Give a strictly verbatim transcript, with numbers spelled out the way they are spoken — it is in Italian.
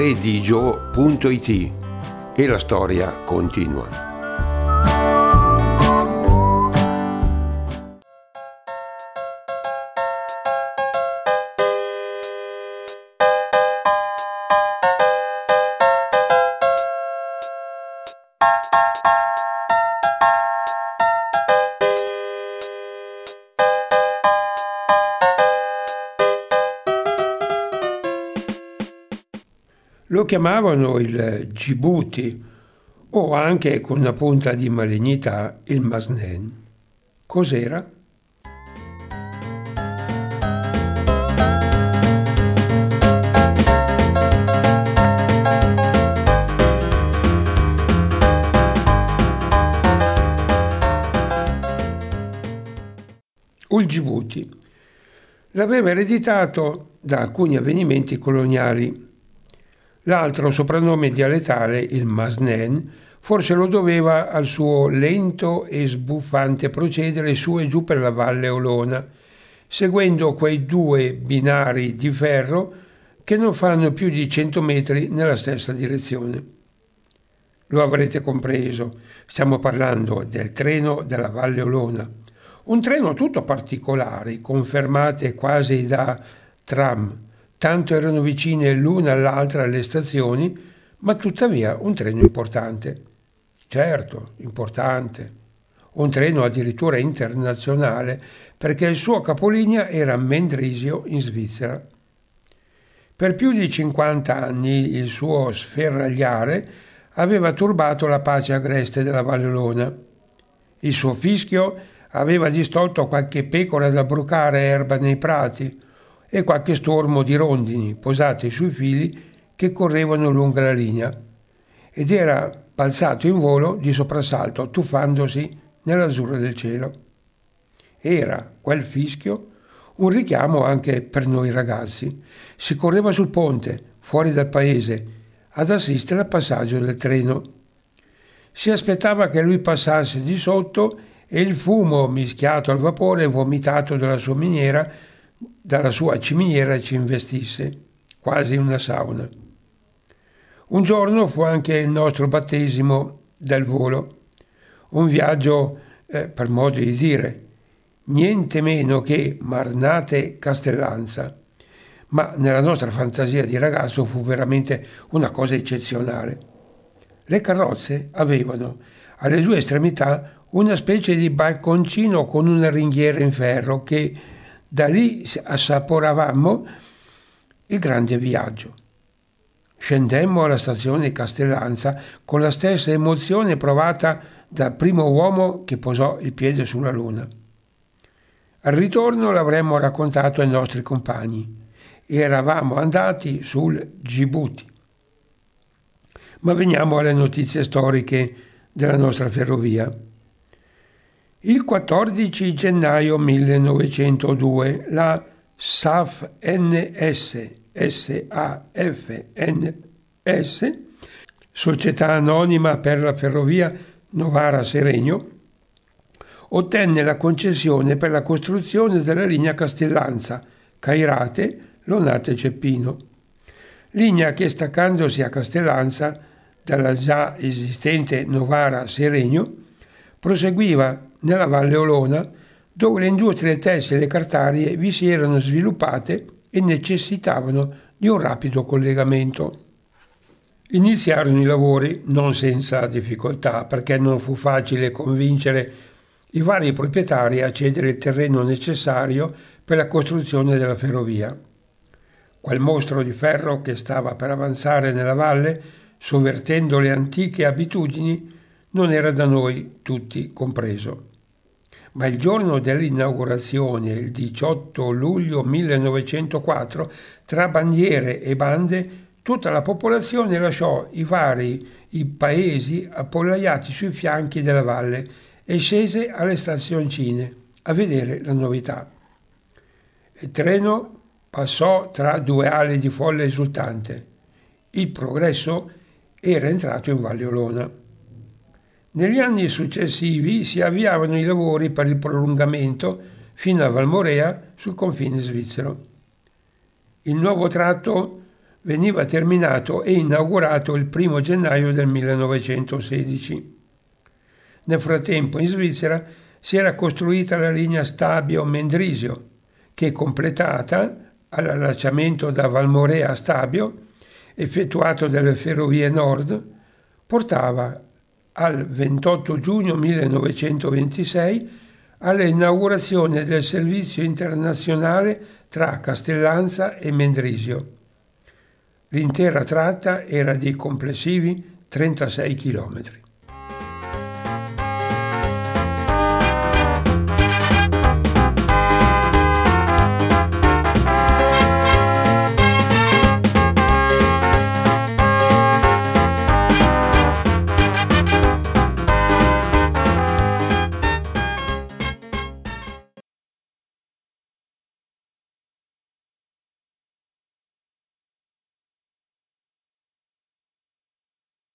edigio punto it e la storia continua. Lo chiamavano il Djibouti o anche con una punta di malignità il Masnen. Cos'era? Il Djibouti l'aveva ereditato da alcuni avvenimenti coloniali. L'altro soprannome dialettale, il Masnen, forse lo doveva al suo lento e sbuffante procedere su e giù per la valle Olona, seguendo quei due binari di ferro che non fanno più di cento metri nella stessa direzione. Lo avrete compreso, stiamo parlando del treno della valle Olona. Un treno tutto particolare, con fermate quasi da tram, tanto erano vicine l'una all'altra le stazioni, ma tuttavia un treno importante. Certo, importante. Un treno addirittura internazionale, perché il suo capolinea era Mendrisio in Svizzera. Per più di cinquanta anni il suo sferragliare aveva turbato la pace agreste della Valle Olona. Il suo fischio aveva distolto qualche pecora da brucare erba nei prati e qualche stormo di rondini posati sui fili che correvano lungo la linea, ed era balzato in volo di soprassalto, tuffandosi nell'azzurro del cielo. Era quel fischio un richiamo anche per noi ragazzi. Si correva sul ponte, fuori dal paese, ad assistere al passaggio del treno. Si aspettava che lui passasse di sotto e il fumo mischiato al vapore vomitato dalla sua miniera dalla sua ciminiera ci investisse, quasi una sauna. Un giorno fu anche il nostro battesimo del volo, un viaggio, eh, per modo di dire, niente meno che Marnate Castellanza, ma nella nostra fantasia di ragazzo fu veramente una cosa eccezionale. Le carrozze avevano alle due estremità una specie di balconcino con una ringhiera in ferro che da lì assaporavamo il grande viaggio. Scendemmo alla stazione di Castellanza con la stessa emozione provata dal primo uomo che posò il piede sulla Luna. Al ritorno l'avremmo raccontato ai nostri compagni. Eravamo andati sul Djibouti. Ma veniamo alle notizie storiche della nostra ferrovia. Il quattordici gennaio millenovecentodue la S A F N S, S A F N S, Società Anonima per la Ferrovia Novara-Seregno, ottenne la concessione per la costruzione della linea Castellanza, Cairate, Lonate Ceppino. Linea che, staccandosi a Castellanza dalla già esistente Novara-Seregno, proseguiva nella Valle Olona, dove le industrie tessili e cartarie vi si erano sviluppate e necessitavano di un rapido collegamento. Iniziarono i lavori non senza difficoltà, perché non fu facile convincere i vari proprietari a cedere il terreno necessario per la costruzione della ferrovia. Quel mostro di ferro che stava per avanzare nella valle, sovvertendo le antiche abitudini, non era da noi tutti compreso. Ma il giorno dell'inaugurazione, il diciotto luglio millenovecentoquattro, tra bandiere e bande, tutta la popolazione lasciò i vari i paesi appollaiati sui fianchi della valle e scese alle stazioncine a vedere la novità. Il treno passò tra due ali di folla esultante. Il progresso era entrato in Valle Olona. Negli anni successivi si avviavano i lavori per il prolungamento fino a Valmorea sul confine svizzero. Il nuovo tratto veniva terminato e inaugurato il primo gennaio del millenovecentosedici. Nel frattempo in Svizzera si era costruita la linea Stabio-Mendrisio, che completata all'allacciamento da Valmorea a Stabio, effettuato dalle Ferrovie Nord, portava al ventotto giugno millenovecentoventisei all'inaugurazione del servizio internazionale tra Castellanza e Mendrisio. L'intera tratta era di complessivi trentasei chilometri.